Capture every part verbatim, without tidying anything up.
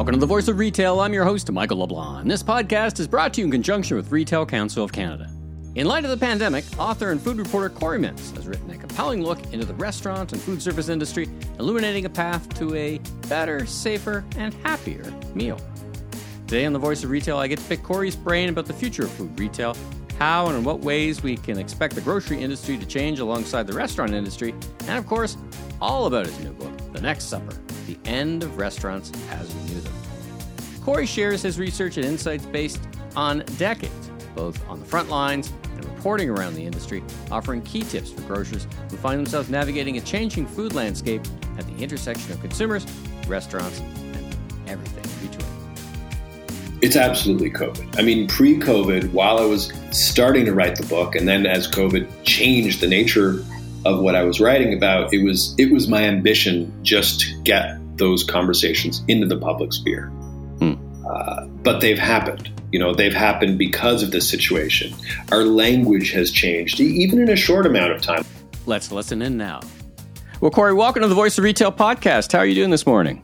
Welcome to the Voice of Retail. I'm your host, Michael LeBlanc. This podcast is brought to you in conjunction with Retail Council of Canada. In light of the pandemic, author and food reporter Corey Mintz has written a compelling look into the restaurant and food service industry, illuminating a path to a better, safer, and happier meal. Today on the Voice of Retail, I get to pick Corey's brain about the future of food retail, how and in what ways we can expect the grocery industry to change alongside the restaurant industry, and of course, all about his new book, The Next Supper, The End of Restaurants as We Knew Them. Corey shares his research and insights based on decades, both on the front lines and reporting around the industry, offering key tips for grocers who find themselves navigating a changing food landscape at the intersection of consumers, restaurants, and everything in between. It's absolutely COVID. I mean, pre-COVID, while I was starting to write the book, and then as COVID changed the nature of what I was writing about, it was it was my ambition just to get those conversations into the public sphere. Hmm. Uh, but they've happened. You know, they've happened because of this situation. Our language has changed, even in a short amount of time. Let's listen in now. Well, Corey, welcome to the Voice of Retail podcast. How are you doing this morning?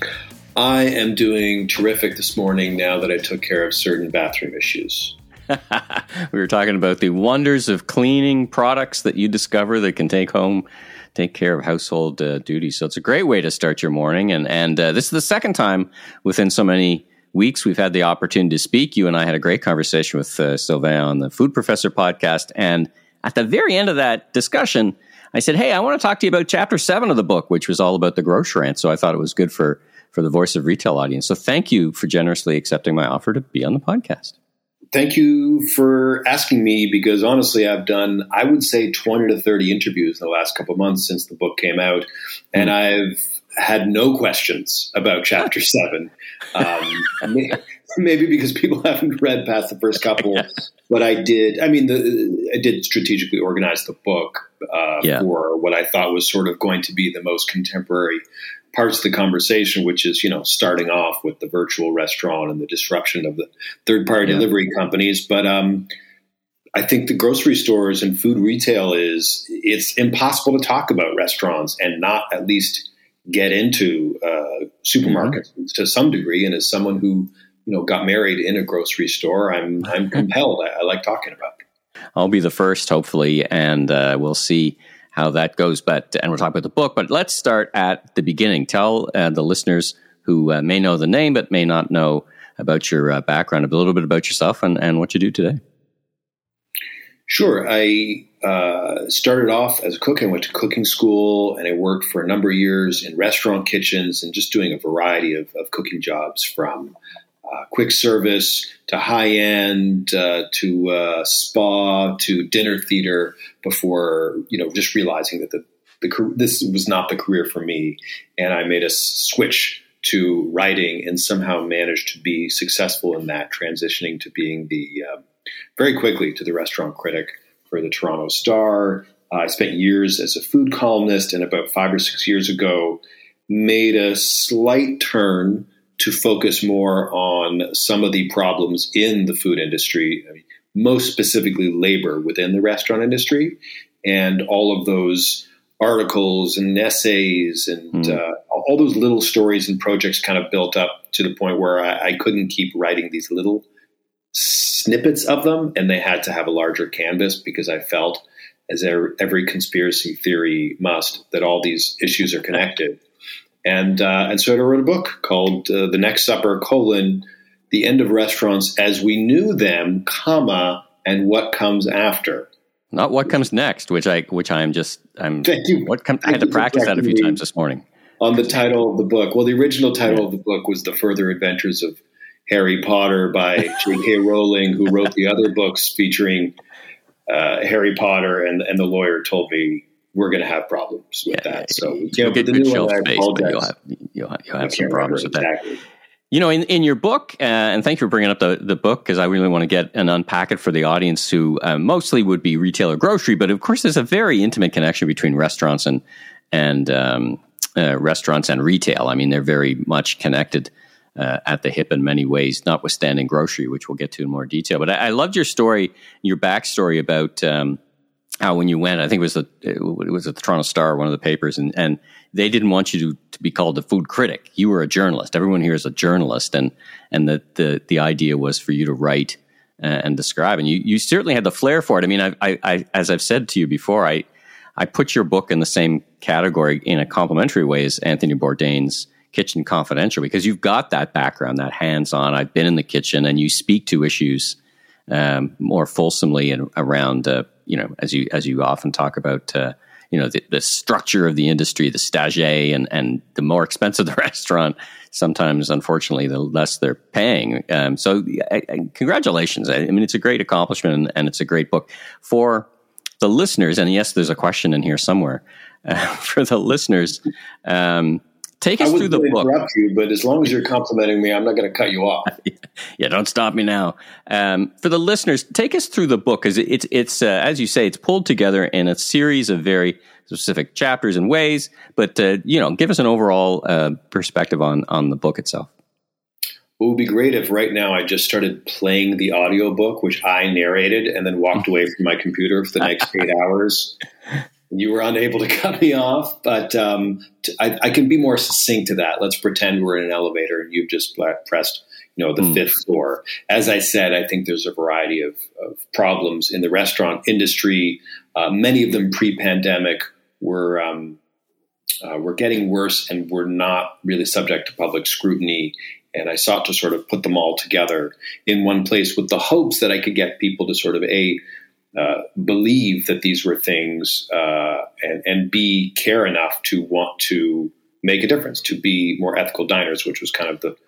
I am doing terrific this morning now that I took care of certain bathroom issues. We were talking about the wonders of cleaning products that you discover that can take home, take care of household uh, duties. So it's a great way to start your morning. And, and uh, this is the second time within so many weeks we've had the opportunity to speak. You and I had a great conversation with uh, Sylvain on the Food Professor podcast. And at the very end of that discussion, I said, hey, I want to talk to you about chapter seven of the book, which was all about the grocerant. So I thought it was good for, for the Voice of Retail audience. So thank you for generously accepting my offer to be on the podcast. Thank you for asking me, because honestly, I've done, I would say, twenty to thirty interviews in the last couple of months since the book came out, and I've had no questions about chapter seven. Um, maybe because people haven't read past the first couple, but I did. I mean, the, I did strategically organize the book uh, yeah. for what I thought was sort of going to be the most contemporary parts of the conversation, which is, you know, starting off with the virtual restaurant and the disruption of the third-party yeah. delivery companies. But um, I think the grocery stores and food retail is, it's impossible to talk about restaurants and not at least get into uh, supermarkets mm-hmm. to some degree. And as someone who, you know, got married in a grocery store, I'm I'm compelled. I, I like talking about it. I'll be the first, hopefully, and uh, we'll see how that goes. But and we'll talk about the book. But let's start at the beginning. Tell uh, the listeners who uh, may know the name but may not know about your uh, background, a little bit about yourself and, and what you do today. Sure. I uh, started off as a cook. I went to cooking school, and I worked for a number of years in restaurant kitchens and just doing a variety of, of cooking jobs, from uh, quick service to high end uh, to uh, spa to dinner theater, before, you know, just realizing that the, the this was not the career for me. And I made a switch to writing and somehow managed to be successful in that, transitioning to being the uh, very quickly to the restaurant critic for the Toronto Star. Uh, I spent years as a food columnist, and about five or six years ago made a slight turn to focus more on some of the problems in the food industry, I mean, most specifically labor within the restaurant industry, and all of those articles and essays and mm. uh, all those little stories and projects kind of built up to the point where I, I couldn't keep writing these little snippets of them, and they had to have a larger canvas, because I felt, as every conspiracy theory must, that all these issues are connected. And uh, and so I wrote a book called uh, The Next Supper, colon, The End of Restaurants as We Knew Them, comma, and What Comes After. Not what comes next, which I which I'm just I'm. Thank you. What com- I had to practice that a few times this morning. On the title of the book, well, the original title yeah. of the book was The Further Adventures of Harry Potter by J K Rowling, who wrote the other books featuring uh, Harry Potter, and and the lawyer told me we're going to have problems with yeah, that. So you know, get the good shelf space, but you'll have you'll have, you'll have some problems with exactly. that. You know, in, in your book, uh, and thank you for bringing up the, the book, because I really want to get and unpack it for the audience who uh, mostly would be retail or grocery, but of course there's a very intimate connection between restaurants and and um, uh, restaurants and retail. I mean, they're very much connected uh, at the hip in many ways, notwithstanding grocery, which we'll get to in more detail. But I, I loved your story, your backstory about um, how when you went, I think it was the it was at the Toronto Star, one of the papers, and, and they didn't want you to to be called a food critic. You were a journalist. Everyone here is a journalist, and and the the, the idea was for you to write uh, and describe. And you you certainly had the flair for it. I mean, I, I, I as I've said to you before, I I put your book in the same category in a complimentary way as Anthony Bourdain's Kitchen Confidential, because you've got that background, that hands-on. I've been in the kitchen, and you speak to issues um, more fulsomely and around, uh, you know, as you as you often talk about, uh, you know, the, the structure of the industry, the stage, and and the more expensive the restaurant, sometimes, unfortunately, the less they're paying. Um, so, I, I, congratulations! I, I mean, it's a great accomplishment, and, and it's a great book for the listeners. And yes, there's a question in here somewhere uh, for the listeners. Um, Take us through the book. I wouldn't interrupt you, but as long as you're complimenting me, I'm not going to cut you off. Yeah, don't stop me now. Um, for the listeners, take us through the book, because it, it's, it's uh, as you say, it's pulled together in a series of very specific chapters and ways. But uh, you know, give us an overall uh, perspective on on the book itself. It would be great if right now I just started playing the audiobook, which I narrated, and then walked away from my computer for the next eight hours. You were unable to cut me off, but um, t- I, I can be more succinct to that. Let's pretend we're in an elevator and you've just pressed, you know, the mm. fifth floor. As I said, I think there's a variety of, of problems in the restaurant industry. Uh, many of them pre-pandemic were um, uh, were getting worse and were not really subject to public scrutiny. And I sought to sort of put them all together in one place with the hopes that I could get people to sort of a Uh, believe that these were things, uh, and, and B, care enough to want to make a difference, to be more ethical diners, which was kind of the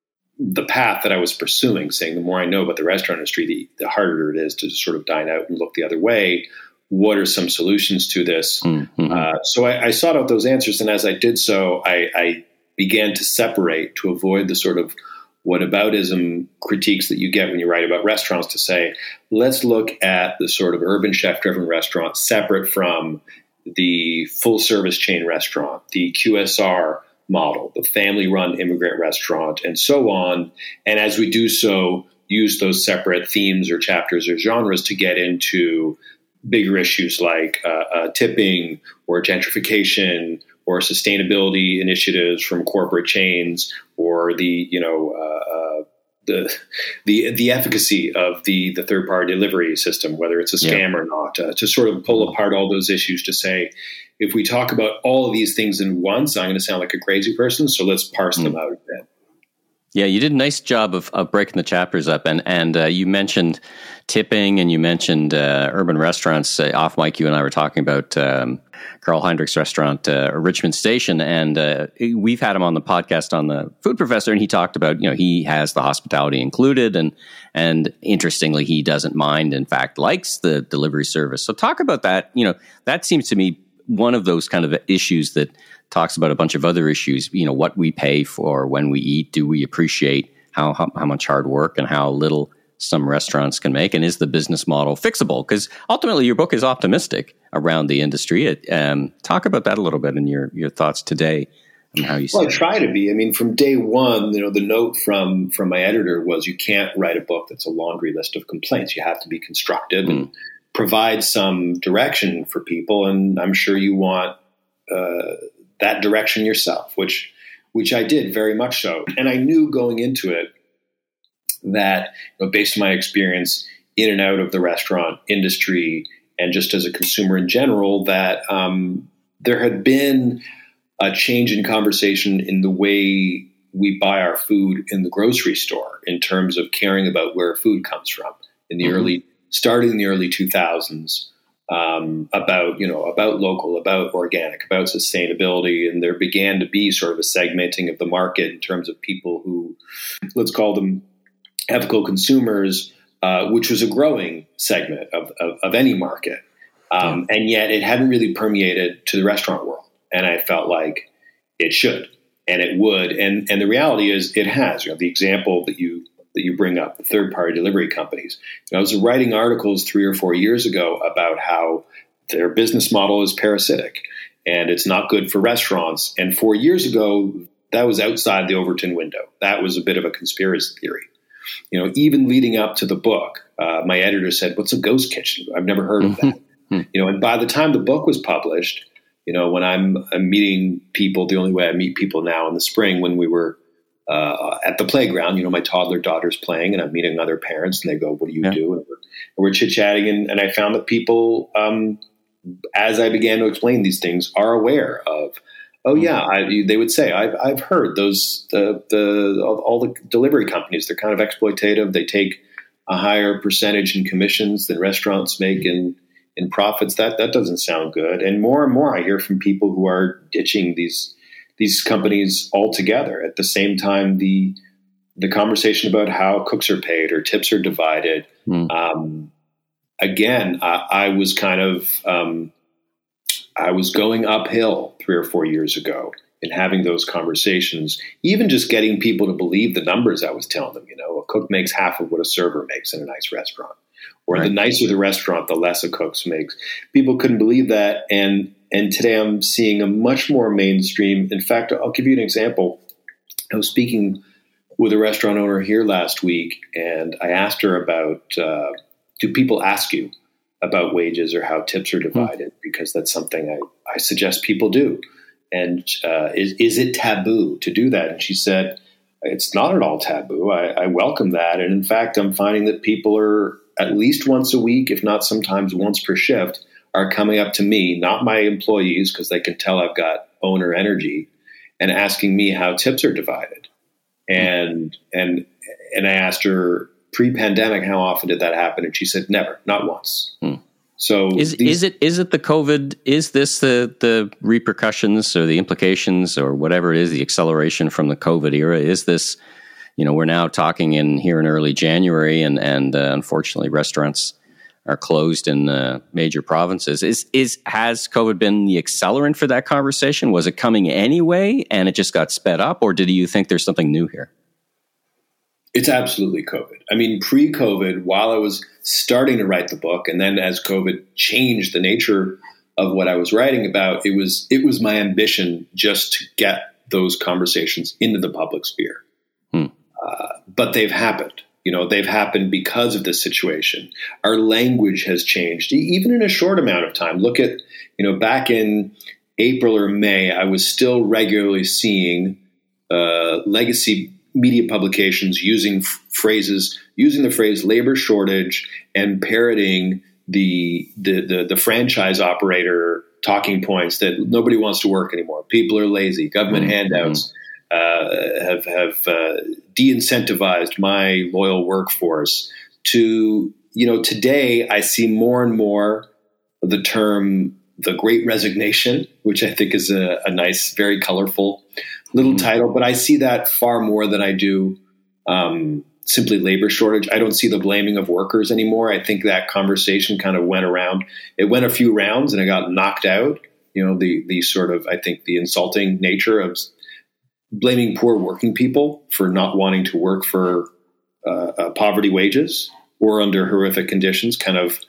the path that I was pursuing, saying the more I know about the restaurant industry, the, the harder it is to sort of dine out and look the other way. What are some solutions to this? Mm-hmm. Uh, so I, I sought out those answers, and as I did so, I, I began to separate to avoid the sort of whataboutism critiques that you get when you write about restaurants, to say, let's look at the sort of urban chef-driven restaurant separate from the full-service chain restaurant, the Q S R model, the family-run immigrant restaurant, and so on. And as we do so, use those separate themes or chapters or genres to get into bigger issues like uh, uh, tipping or gentrification or sustainability initiatives from corporate chains, or the you know uh, uh, the the the efficacy of the the third party delivery system, whether it's a scam yeah. or not, uh, to sort of pull apart all those issues to say, if we talk about all of these things in once, I'm going to sound like a crazy person. So let's parse mm. them out a bit. Yeah, you did a nice job of, of breaking the chapters up, and and uh, you mentioned tipping, and you mentioned uh, urban restaurants. Uh, off mic, you and I were talking about um, Carl Heinrich's restaurant, uh, Richmond Station, and uh, we've had him on the podcast on the Food Professor, and he talked about, you know, he has the hospitality included, and and interestingly, he doesn't mind. In fact, likes the delivery service. So talk about that. You know, that seems to me one of those kind of issues that talks about a bunch of other issues, you know, what we pay for when we eat. Do we appreciate how, how, how much hard work and how little some restaurants can make? And is the business model fixable? Because ultimately your book is optimistic around the industry. It, um, talk about that a little bit in your, your thoughts today and how you see well, it. I try to be. I mean, from day one, you know, the note from, from my editor was, you can't write a book that's a laundry list of complaints. You have to be constructive mm. and provide some direction for people. And I'm sure you want, uh, that direction yourself, which which I did very much so. And I knew going into it that, you know, based on my experience in and out of the restaurant industry and just as a consumer in general, that um, there had been a change in conversation in the way we buy our food in the grocery store in terms of caring about where food comes from. In the mm-hmm. early, starting in the early two thousands, Um, about, you know, about local, about organic, about sustainability. And there began to be sort of a segmenting of the market in terms of people who, let's call them ethical consumers, uh, which was a growing segment of, of, of any market. Um, yeah. And yet it hadn't really permeated to the restaurant world. And I felt like it should, and it would. And, and the reality is it has. You know, the example that you that you bring up, the third-party delivery companies. You know, I was writing articles three or four years ago about how their business model is parasitic and it's not good for restaurants. And four years ago, that was outside the Overton window. That was a bit of a conspiracy theory. You know, even leading up to the book, uh, my editor said, "What's a ghost kitchen? I've never heard of that." You know, and by the time the book was published, You know, when I'm, I'm meeting people, the only way I meet people now in the spring, when we were uh, at the playground, you know, my toddler daughter's playing and I'm meeting other parents and they go, what do you yeah. do? And we're, and we're chit-chatting. And, and I found that people, um, as I began to explain these things, are aware of, oh yeah, I, they would say, I've, I've heard those, the, the, all, all the delivery companies, they're kind of exploitative. They take a higher percentage in commissions than restaurants make in, in profits. That, that doesn't sound good. And more and more I hear from people who are ditching these, these companies altogether. At the same time, the, the conversation about how cooks are paid or tips are divided, mm. um, again, I, I was kind of, um, I was going uphill three or four years ago in having those conversations, even just getting people to believe the numbers I was telling them. You know, a cook makes half of what a server makes in a nice restaurant, or right. the nicer the restaurant, the less a cook makes. People couldn't believe that. And, and today I'm seeing a much more mainstream. In fact, I'll give you an example. I was speaking with a restaurant owner here last week, and I asked her about, uh, do people ask you about wages or how tips are divided? Mm. Because that's something I, I suggest people do. And uh, is, is it taboo to do that? And she said, it's not at all taboo. I, I welcome that. And in fact, I'm finding that people are at least once a week, if not sometimes once per shift, are coming up to me, not my employees, because they can tell I've got owner energy, and asking me how tips are divided. And, mm. and, and I asked her, pre-pandemic, how often did that happen? And she said, never, not once. Hmm. So is these, is it is it the COVID? Is this the the repercussions or the implications or whatever it is, the acceleration from the COVID era? Is this, you know, we're now talking in here in early January, and and uh, unfortunately restaurants are closed in uh, major provinces. Is is has COVID been the accelerant for that conversation? Was it coming anyway, and it just got sped up, or did you think there's something new here? It's absolutely COVID. I mean, pre-COVID, while I was starting to write the book, and then as COVID changed the nature of what I was writing about, it was it was my ambition just to get those conversations into the public sphere. Hmm. Uh, but they've happened. You know, they've happened because of this situation. Our language has changed, even in a short amount of time. Look at, you know, back in April or May, I was still regularly seeing uh, legacy media publications using f- phrases, using the phrase labor shortage and parroting the, the, the, the franchise operator talking points that nobody wants to work anymore. People are lazy. Government mm-hmm. handouts uh, have, have uh, de-incentivized my loyal workforce. To, you know, today I see more and more of the term the Great Resignation, which I think is a, a nice, very colorful little mm-hmm. title, but I see that far more than I do um, simply labor shortage. I don't see the blaming of workers anymore. I think that conversation kind of went around. It went a few rounds and it got knocked out. You know, the the sort of, I think, the insulting nature of blaming poor working people for not wanting to work for uh, uh, poverty wages or under horrific conditions kind of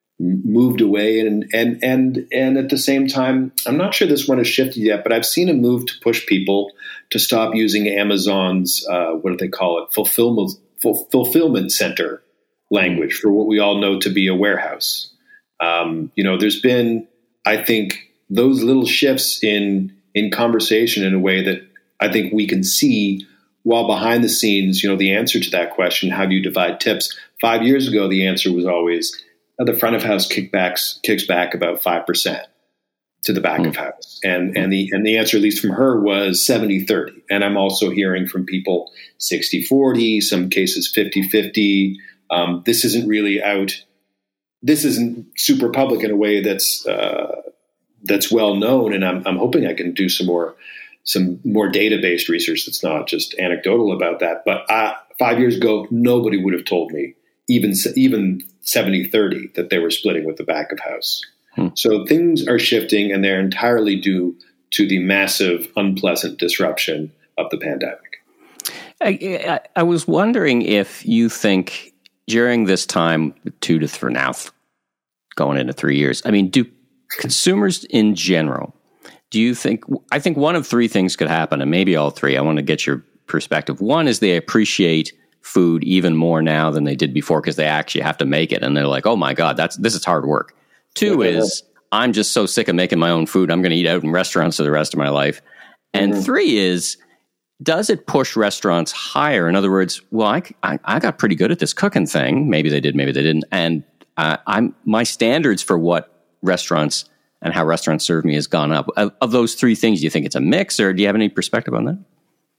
moved away. And, and, and, and at the same time, I'm not sure this one has shifted yet, but I've seen a move to push people to stop using Amazon's, uh, what do they call it? Fulfillment, ful- fulfillment center language for what we all know to be a warehouse. Um, you know, there's been, I think, those little shifts in, in conversation in a way that I think we can see, while behind the scenes, you know, the answer to that question, how do you divide tips? Five years ago, the answer was always, the front of house kickbacks kicks back about five percent to the back mm. of house. And, and the, and the answer, at least from her, was seventy thirty. And I'm also hearing from people sixty forty, some cases fifty fifty. Um, this isn't really out. This isn't super public in a way that's, uh, that's well known. And I'm, I'm hoping I can do some more, some more data-based research that's not just anecdotal about that. But uh, five years ago, nobody would have told me, even, even seventy thirty, that they were splitting with the back of house. Hmm. So things are shifting, and they're entirely due to the massive, unpleasant disruption of the pandemic. I, I, I was wondering if you think during this time, two to three now, going into three years, I mean, do consumers in general, do you think, I think one of three things could happen, and maybe all three. I want to get your perspective. One is they appreciate food even more now than they did before because they actually have to make it, and they're like, "Oh my God, that's this is hard work." Two is I'm just so sick of making my own food. I'm going to eat out in restaurants for the rest of my life. And mm-hmm. three is, does it push restaurants higher? In other words, well, I, I, I got pretty good at this cooking thing. Maybe they did, maybe they didn't. And uh, I'm my standards for what restaurants and how restaurants serve me has gone up. Of, of those three things, do you think it's a mix, or do you have any perspective on that?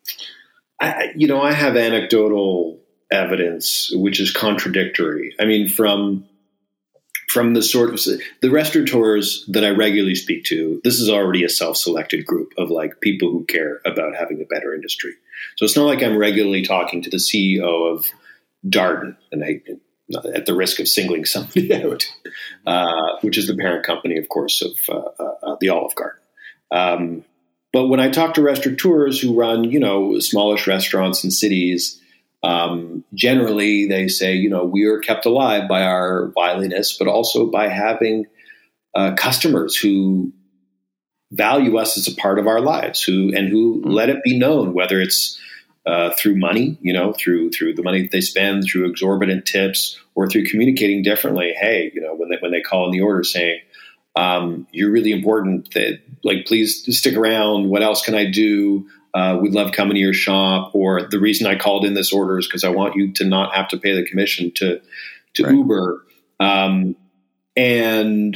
I, you know, I have anecdotal evidence which is contradictory. I mean, from from the sort of the restaurateurs that I regularly speak to, this is already a self-selected group of like people who care about having a better industry. So it's not like I'm regularly talking to the C E O of Darden, and I, at the risk of singling somebody out, uh, which is the parent company, of course, of uh, uh, the Olive Garden. Um, but when I talk to restaurateurs who run, you know, smallish restaurants in cities, Um, generally, they say, you know, we are kept alive by our wiliness, but also by having uh, customers who value us as a part of our lives, who and who let it be known, whether it's uh, through money, you know, through through the money that they spend, through exorbitant tips, or through communicating differently. Hey, you know, when they when they call in the order saying, um, "You're really important. That like, please stick around. What else can I do? Uh, we'd love coming to your shop," or the reason I called in this order is because I want you to not have to pay the commission to to right. Uber. Um, and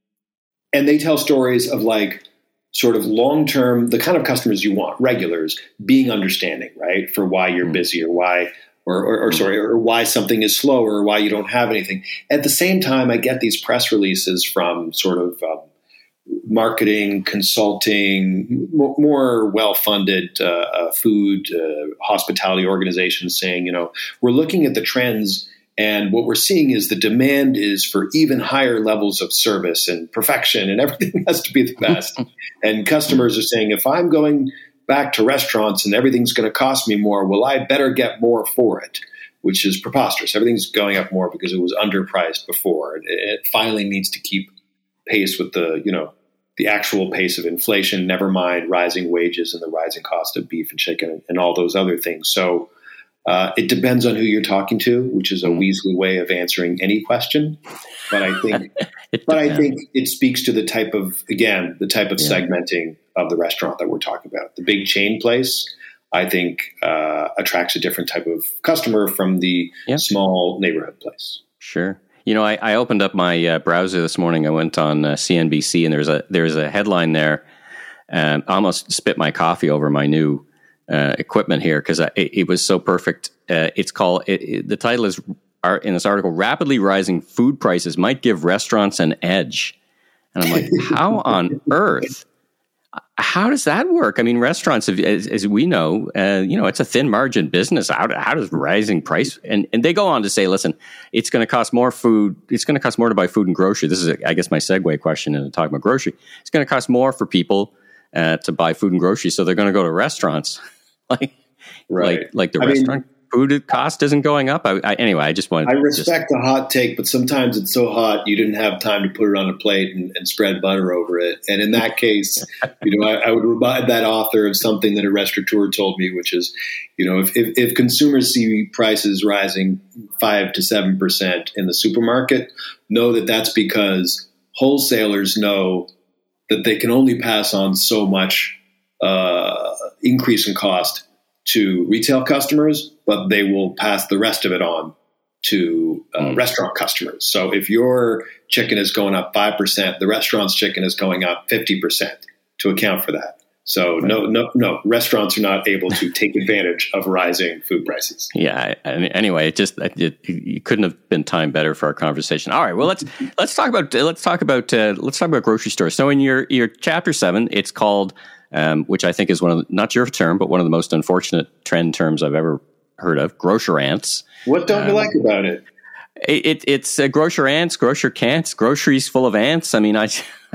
and they tell stories of like sort of long term, the kind of customers you want, regulars, being understanding, right, for why you're mm-hmm. busy or why or, or, or sorry or why something is slow or why you don't have anything. At the same time, I get these press releases from sort of um, marketing, consulting, more, more well-funded uh, uh, food, uh, hospitality organizations saying, you know, we're looking at the trends, and what we're seeing is the demand is for even higher levels of service and perfection, and everything has to be the best. And customers are saying, if I'm going back to restaurants and everything's going to cost me more, well, I better get more for it, which is preposterous. Everything's going up more because it was underpriced before. It, it finally needs to keep pace with the, you know, the actual pace of inflation, never mind rising wages and the rising cost of beef and chicken and all those other things. So uh, it depends on who you're talking to, which is a weaselly way of answering any question. But I think, but I think it speaks to the type of, again, the type of yeah. segmenting of the restaurant that we're talking about. The big chain place, I think, uh, attracts a different type of customer from the yeah. small neighborhood place. Sure. You know, I, I opened up my uh, browser this morning. I went on uh, C N B C, and there's a there's a headline there. And I almost spit my coffee over my new uh, equipment here because it, it was so perfect. Uh, it's called it, it, the title is are, in this article: "Rapidly rising food prices might give restaurants an edge." And I'm like, how on earth? How does that work? I mean, restaurants, as, as we know, uh, you know, it's a thin margin business. How, how does rising price? And, and they go on to say, listen, it's going to cost more food. It's going to cost more to buy food and grocery. This is, a, I guess, my segue question into talking about grocery. It's going to cost more for people uh, to buy food and grocery, so they're going to go to restaurants. like, right. like, like the I restaurant mean, food cost isn't going up. I, I, anyway, I just wanted. I respect just, the hot take, but sometimes it's so hot you didn't have time to put it on a plate and, and spread butter over it. And in that case, you know, I, I would remind that author of something that a restaurateur told me, which is, you know, if, if, if consumers see prices rising five to seven percent in the supermarket, know that that's because wholesalers know that they can only pass on so much uh, increase in cost to retail customers, but they will pass the rest of it on to uh, mm. restaurant customers. So if your chicken is going up five percent, the restaurant's chicken is going up fifty percent to account for that. So right. no, no, no, restaurants are not able to take advantage of rising food prices. Yeah. Anyway, it just it, it couldn't have been timed better for our conversation. All right. Well, let's let's talk about let's talk about uh, let's talk about grocery stores. So in your your chapter seven, it's called. Um, which I think is one of the, not your term, but one of the most unfortunate trend terms I've ever heard of, grocerants. What don't um, you like about it? It, it it's uh, grocer ants, grocer cants, groceries full of ants. I mean, I,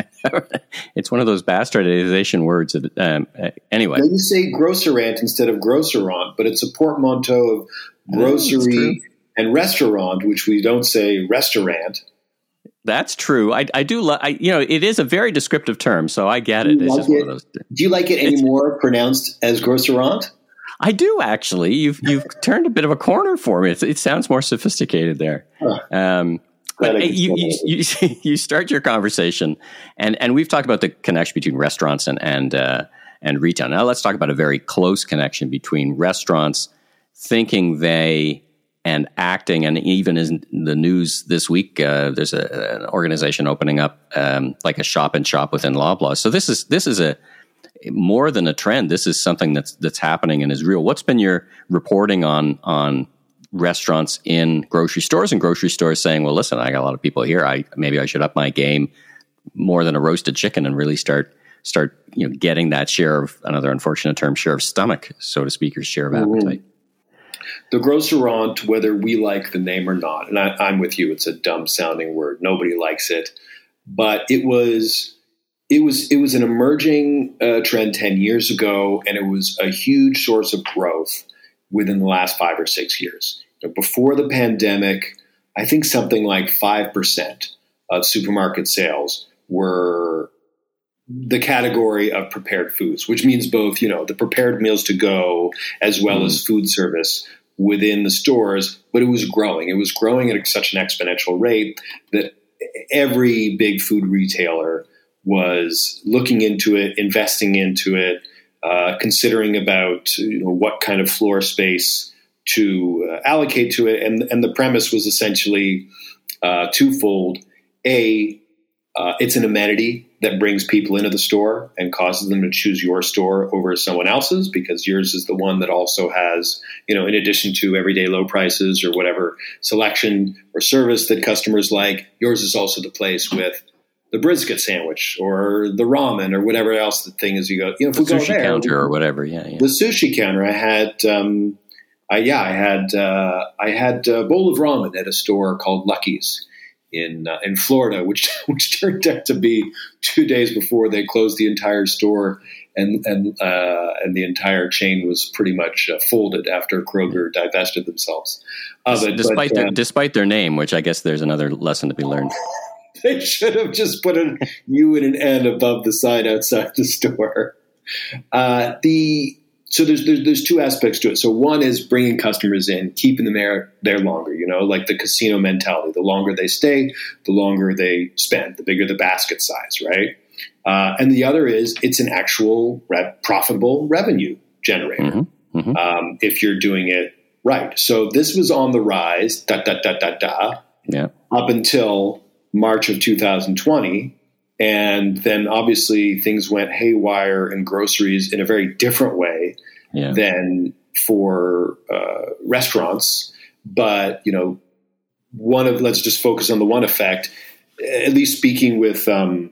it's one of those bastardization words. That, um, uh, anyway. Now you say grocerant instead of grocerant, but it's a portmanteau of grocery oh, and restaurant, which we don't say restaurant. That's true. I, I do. Lo- I, you know, it is a very descriptive term, so I get it. It's like just it? One of those. Do you like it any more pronounced as grocerant? I do actually. You've you've turned a bit of a corner for me. It's, it sounds more sophisticated there. Huh. Um, But you, you, you, you start your conversation, and, and we've talked about the connection between restaurants and and uh, and retail. Now let's talk about a very close connection between restaurants thinking they and acting, and even in the news this week, uh, there's a, an organization opening up um, like a shop and shop within Loblaw. So this is this is a more than a trend. This is something that's that's happening and is real. What's been your reporting on on restaurants in grocery stores and grocery stores saying, well, listen, I got a lot of people here. I maybe I should up my game more than a roasted chicken and really start start you know getting that share of, another unfortunate term, share of stomach, so to speak, or share of appetite. The grocerant, whether we like the name or not, and I, I'm with you, it's a dumb sounding word. Nobody likes it, but it was it was it was an emerging uh, trend ten years ago, and it was a huge source of growth within the last five or six years. Before the pandemic, I think something like five percent of supermarket sales were the category of prepared foods, which means both, you know, the prepared meals to go as well mm. as food service within the stores. But it was growing. It was growing at such an exponential rate that every big food retailer was looking into it, investing into it, uh, considering about you know, what kind of floor space to uh, allocate to it. And, and the premise was essentially uh, twofold. A, uh, it's an amenity that brings people into the store and causes them to choose your store over someone else's because yours is the one that also has, you know, in addition to everyday low prices or whatever selection or service that customers like, yours is also the place with the brisket sandwich or the ramen or whatever else the thing is. You go, you know, if the we go sushi there, counter or whatever. Yeah, yeah. The sushi counter. I had, um, I, yeah, I had, uh, I had a bowl of ramen at a store called Lucky's in uh, in Florida, which which turned out to be two days before they closed the entire store, and and uh, and the entire chain was pretty much uh, folded after Kroger divested themselves of it. Despite but, their um, despite their name, which I guess there's another lesson to be learned. They should have just put an U and an N above the sign outside the store. Uh, the So there's, there's there's two aspects to it. So one is bringing customers in, keeping them there there longer. You know, like the casino mentality. The longer they stay, the longer they spend. The bigger the basket size, right? Uh, and the other is it's an actual re- profitable revenue generator mm-hmm. Mm-hmm. Um, if you're doing it right. So this was on the rise. Da da da da da. Yeah. Up until March of two thousand twenty. And then obviously things went haywire in groceries in a very different way yeah. than for uh, restaurants. But, you know, one of, let's just focus on the one effect, at least speaking with, um,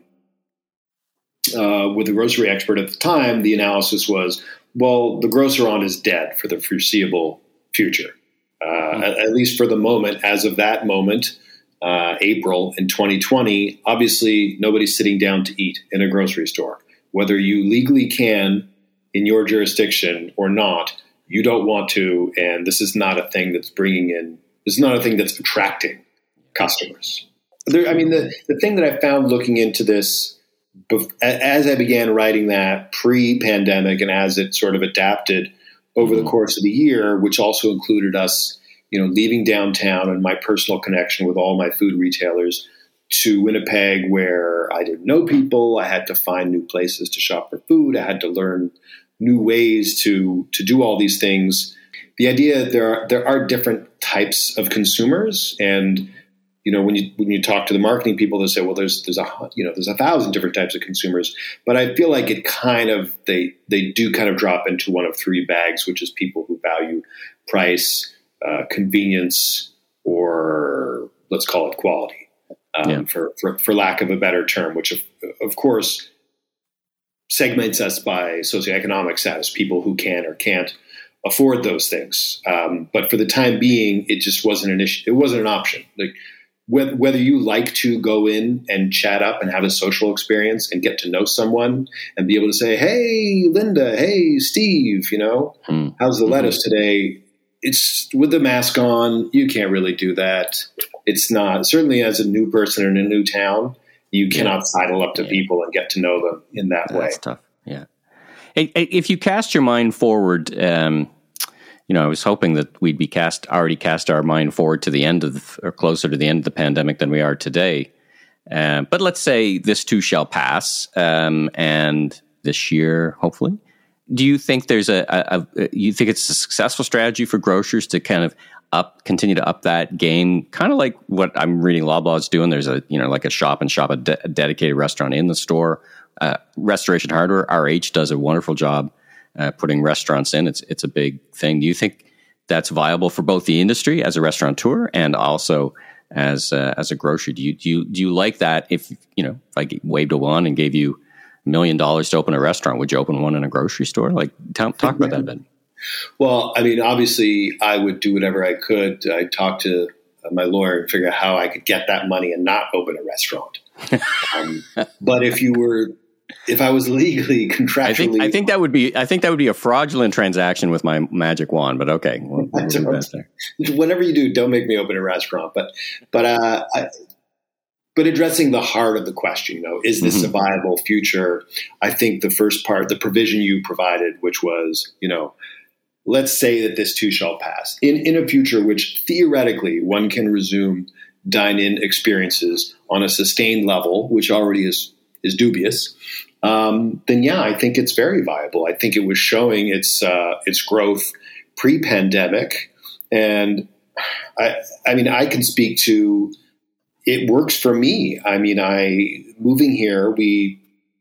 uh, with the grocery expert at the time, the analysis was, well, the grocerant is dead for the foreseeable future, uh, mm-hmm. at, at least for the moment, as of that moment. Uh, April in twenty twenty, obviously nobody's sitting down to eat in a grocery store. Whether you legally can in your jurisdiction or not, you don't want to, and this is not a thing that's bringing in, this is not a thing that's attracting customers. There, I mean, the, the thing that I found looking into this, as I began writing that pre-pandemic and as it sort of adapted over the course of the year, which also included us you know, leaving downtown and my personal connection with all my food retailers to Winnipeg, where I didn't know people. I had to find new places to shop for food. I had to learn new ways to to do all these things. The idea there are there are different types of consumers, and you know, when you when you talk to the marketing people, they say, well, there's there's a you know there's a thousand different types of consumers. But I feel like it kind of they they do kind of drop into one of three bags, which is people who value price, Uh, convenience, or let's call it quality, um, yeah. for, for for lack of a better term, which of, of course segments us by socioeconomic status, people who can or can't afford those things. Um, but for the time being, it just wasn't an issue. It wasn't an option. Like whether, whether you like to go in and chat up and have a social experience and get to know someone and be able to say, "Hey, Linda, hey, Steve, you know, mm. how's the lettuce mm-hmm. today?" It's with the mask on, you can't really do that. It's not, certainly as a new person in a new town, you cannot yeah. sidle up to yeah. people and get to know them in that That's way. That's tough. Yeah. Hey, if you cast your mind forward, um, you know, I was hoping that we'd be cast already cast our mind forward to the end of the, or closer to the end of the pandemic than we are today. Uh, but let's say this too shall pass, um, and this year, hopefully. Do you think there's a, a, a you think it's a successful strategy for grocers to kind of up, continue to up that game, kind of like what I'm reading Loblaw's doing? There's a, you know, like a shop and shop, a, de- a dedicated restaurant in the store. Uh, Restoration Hardware, R H, does a wonderful job uh, putting restaurants in. It's it's a big thing. Do you think that's viable for both the industry as a restaurateur and also as a, as a grocer? Do you do you do you like that? If you know, if I waved a wand and gave you a million dollars to open a restaurant, would you open one in a grocery store? Like, talk, talk about that a bit. Well, I mean, obviously, I would do whatever I could. I'd talk to my lawyer and figure out how I could get that money and not open a restaurant. um, but if you were, if I was legally, contractually, I think, I think that would be, I think that would be a fraudulent transaction with my magic wand. But okay, we'll, we'll do that there. Whatever you do, don't make me open a restaurant. But, but, uh, I, but addressing the heart of the question, you know, is this mm-hmm. a viable future? I think the first part, the provision you provided, which was, you know, let's say that this too shall pass. In in a future which theoretically one can resume dine-in experiences on a sustained level, which already is is dubious, um, then yeah, I think it's very viable. I think it was showing its uh, its growth pre-pandemic, and I I mean I can speak to it works for me. I mean, I moving here, we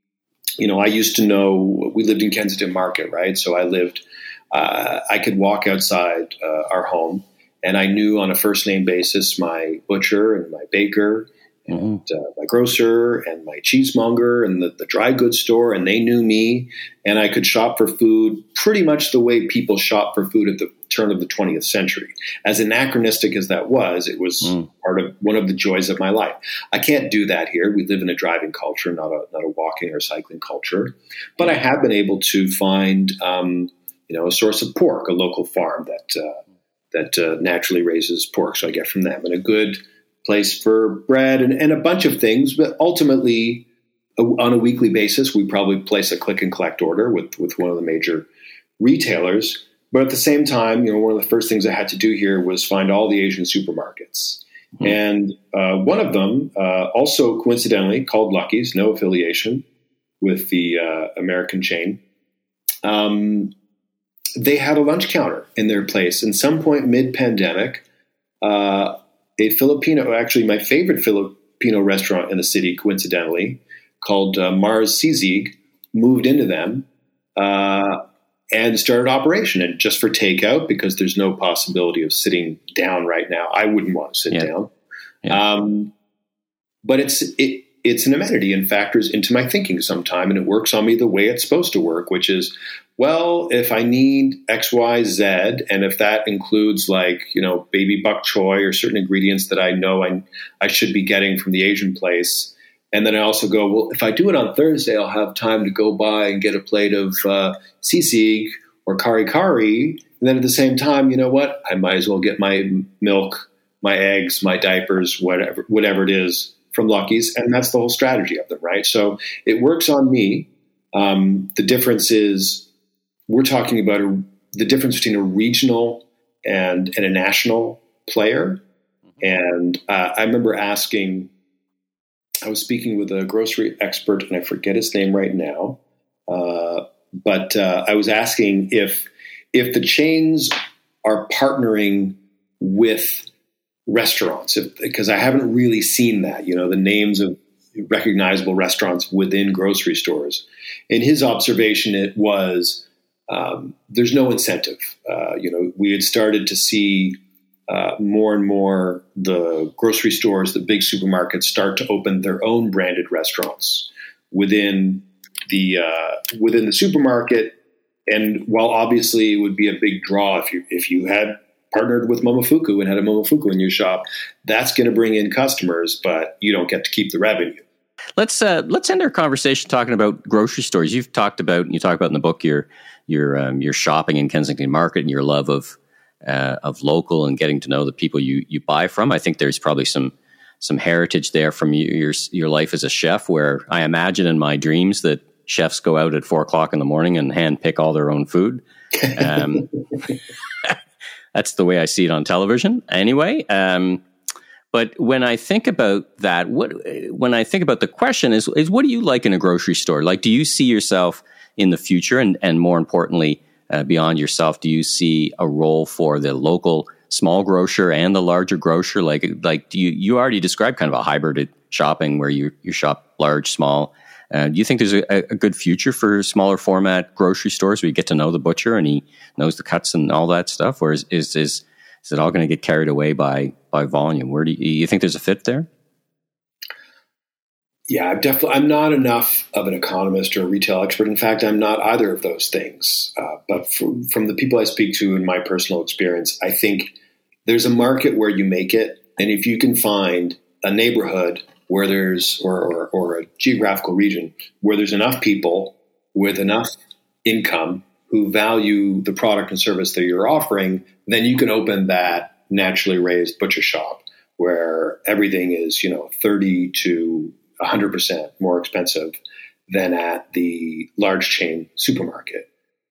you know I used to know we lived in Kensington Market, right? So I lived. Uh, I could walk outside uh, our home, and I knew on a first name basis my butcher and my baker and mm-hmm. uh, my grocer and my cheesemonger and the, the dry goods store, and they knew me, and I could shop for food pretty much the way people shop for food at the turn of the twentieth century. As anachronistic as that was, it was mm. part of one of the joys of my life. I can't do that here. We live in a driving culture, not a not a walking or cycling culture. But I have been able to find um, you know, a source of pork, a local farm that uh, that uh, naturally raises pork, so I get from them, and a good place for bread and, and a bunch of things. But ultimately, uh, on a weekly basis, we probably place a click and collect order with with one of the major retailers. But at the same time, you know, one of the first things I had to do here was find all the Asian supermarkets, mm-hmm. and uh, one of them, uh, also coincidentally called Lucky's, no affiliation with the uh, American chain. Um, They had a lunch counter in their place. And some point mid-pandemic, uh, a Filipino, actually my favorite Filipino restaurant in the city, coincidentally, called uh, Mars Sisig, moved into them uh, and started operation. And just for takeout, because there's no possibility of sitting down right now. I wouldn't want to sit yeah. down. Yeah. Um, but it's it, it's an amenity and factors into my thinking sometime, and it works on me the way it's supposed to work, which is, well, if I need X, Y, Z, and if that includes like, you know, baby bok choy or certain ingredients that I know I, I should be getting from the Asian place. And then I also go, well, if I do it on Thursday, I'll have time to go by and get a plate of uh, sisig or kari kari. And then at the same time, you know what? I might as well get my milk, my eggs, my diapers, whatever, whatever it is from Lucky's. And that's the whole strategy of them, right? So it works on me. Um, the difference is, we're talking about a, the difference between a regional and, and a national player. And uh, I remember asking, I was speaking with a grocery expert, and I forget his name right now. Uh, but uh, I was asking if if the chains are partnering with restaurants, if, because I haven't really seen that, you know, the names of recognizable restaurants within grocery stores. In his observation, it was, Um, there's no incentive. Uh, you know, we had started to see uh, more and more the grocery stores, the big supermarkets, start to open their own branded restaurants within the uh, within the supermarket. And while obviously it would be a big draw if you if you had partnered with Momofuku and had a Momofuku in your shop, that's going to bring in customers, but you don't get to keep the revenue. Let's uh, let's end our conversation talking about grocery stores. You've talked about, you talk about in the book, your your um, your shopping in Kensington Market and your love of uh, of local and getting to know the people you you buy from. I think there's probably some some heritage there from your your life as a chef, where I imagine in my dreams that chefs go out at four o'clock in the morning and hand pick all their own food. Um, that's the way I see it on television anyway. Um, but when I think about that, what when I think about the question is, is what do you like in a grocery store? Like, do you see yourself in the future, and, and more importantly, uh, beyond yourself, do you see a role for the local small grocer and the larger grocer? Like, like do you, you already described kind of a hybrid shopping where you, you shop large, small. Uh, do you think there's a, a good future for smaller format grocery stores where you get to know the butcher and he knows the cuts and all that stuff? Or is, is, is, is it all going to get carried away by, by volume? Where do you, you think there's a fit there? Yeah, I'm definitely, I'm not enough of an economist or a retail expert. In fact, I'm not either of those things. Uh, but from, from the people I speak to in my personal experience, I think there's a market where you make it. And if you can find a neighborhood where there's, or, or, or a geographical region where there's enough people with enough income who value the product and service that you're offering, then you can open that naturally raised butcher shop where everything is, you know, thirty to one hundred percent more expensive than at the large chain supermarket.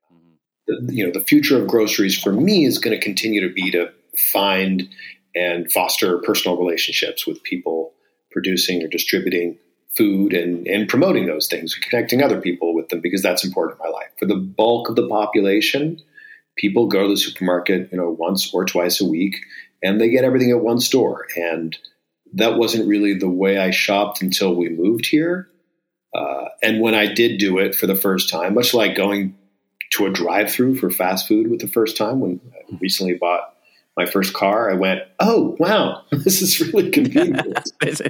The, you know, the future of groceries for me is going to continue to be to find and foster personal relationships with people producing or distributing food and, and promoting those things, connecting other people with them, because that's important in my life. For the bulk of the population, people go to the supermarket, you know, once or twice a week, and they get everything at one store. And that wasn't really the way I shopped until we moved here. Uh, and when I did do it for the first time, much like going to a drive-through for fast food with the first time, when I recently bought my first car, I went, oh, wow, this is really convenient.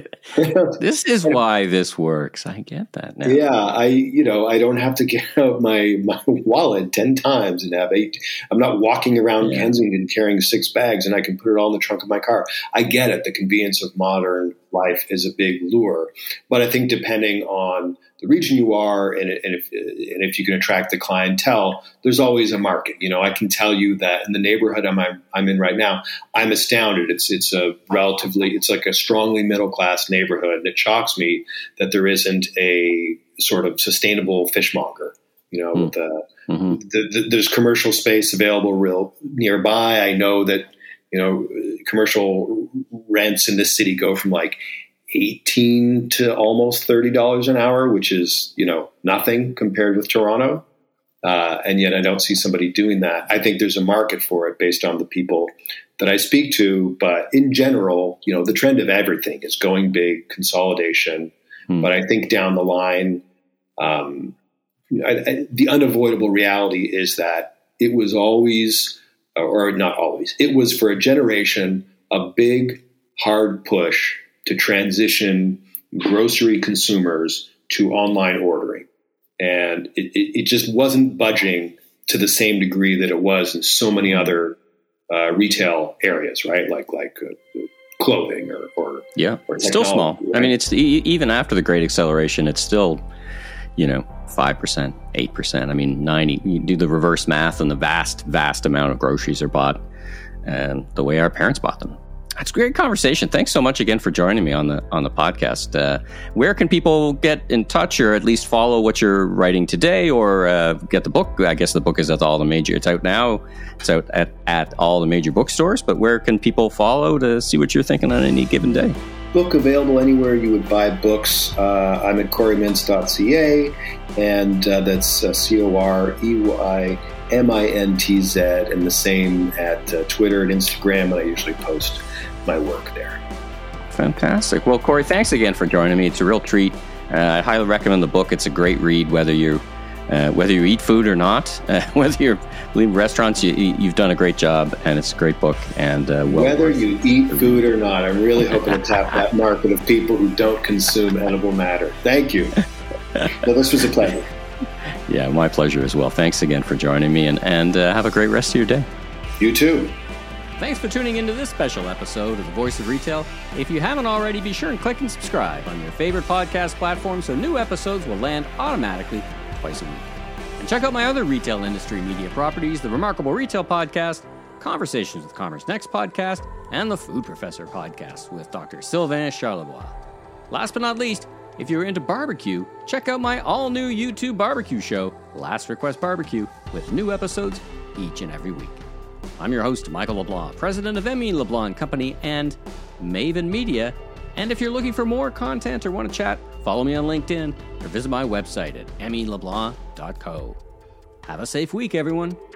This is why this works. I get that now. Yeah, I, you know, I don't have to get out my, my wallet ten times and have eight. I'm not walking around yeah. Kensington carrying six bags and I can put it all in the trunk of my car. I get it. The convenience of modern life is a big lure. But I think depending on the region you are and, and, if, and if you can attract the clientele, there's always a market. You know, I can tell you that in the neighborhood I'm, I'm in right now, I'm astounded. It's it's a relatively, it's like a strongly middle-class neighborhood. And it shocks me that there isn't a sort of sustainable fishmonger. You know, mm. the, mm-hmm. the, the, there's commercial space available real nearby. I know that, you know, commercial rents in this city go from like eighteen to almost thirty dollars an hour, which is, you know, nothing compared with Toronto. Uh, and yet I don't see somebody doing that. I think there's a market for it based on the people that I speak to. But in general, you know, the trend of everything is going big, consolidation. Hmm. But I think down the line, um, I, I, the unavoidable reality is that it was always, or not always, it was for a generation, a big, hard push to transition grocery consumers to online ordering. And it, it, it just wasn't budging to the same degree that it was in so many other uh, retail areas, right? Like like uh, clothing or, or yeah, or still small. Right? I mean, it's e- even after the Great Acceleration, it's still, you know, five percent, eight percent. I mean, ninety. You do the reverse math, and the vast, vast amount of groceries are bought, and the way our parents bought them. That's a great conversation. Thanks so much again for joining me on the on the podcast. Uh, where can people get in touch, or at least follow what you're writing today, or uh, get the book? I guess the book is at all the major. It's out now. It's out at, at all the major bookstores. But where can people follow to see what you're thinking on any given day? Book available anywhere you would buy books. Uh, I'm at corey mintz dot c a, and uh, that's uh, C O R E Y M I N T Z, and the same at uh, Twitter and Instagram, and I usually post my work there. Fantastic. Well, Corey, thanks again for joining me. It's a real treat. Uh, I highly recommend the book. It's a great read, whether you uh, whether you eat food or not, uh, whether you're leaving restaurants. You, you've done a great job, and it's a great book. And uh, well whether you eat food or not, I'm really hoping to tap that market of people who don't consume edible matter. Thank you. Well, this was a pleasure. Yeah, my pleasure as well. Thanks again for joining me, and, and uh, have a great rest of your day. You too. Thanks for tuning into this special episode of The Voice of Retail. If you haven't already, be sure and click and subscribe on your favorite podcast platform so new episodes will land automatically twice a week. And check out my other retail industry media properties, the Remarkable Retail Podcast, Conversations with Commerce Next podcast, and the Food Professor podcast with Doctor Sylvain Charlebois. Last but not least, If you're into barbecue, check out my all-new YouTube barbecue show, Last Request Barbecue, with new episodes each and every week. I'm your host, Michael LeBlanc, president of M E LeBlanc Company and Maven Media. And if you're looking for more content or want to chat, follow me on LinkedIn or visit my website at m e leblanc dot co. Have a safe week, everyone.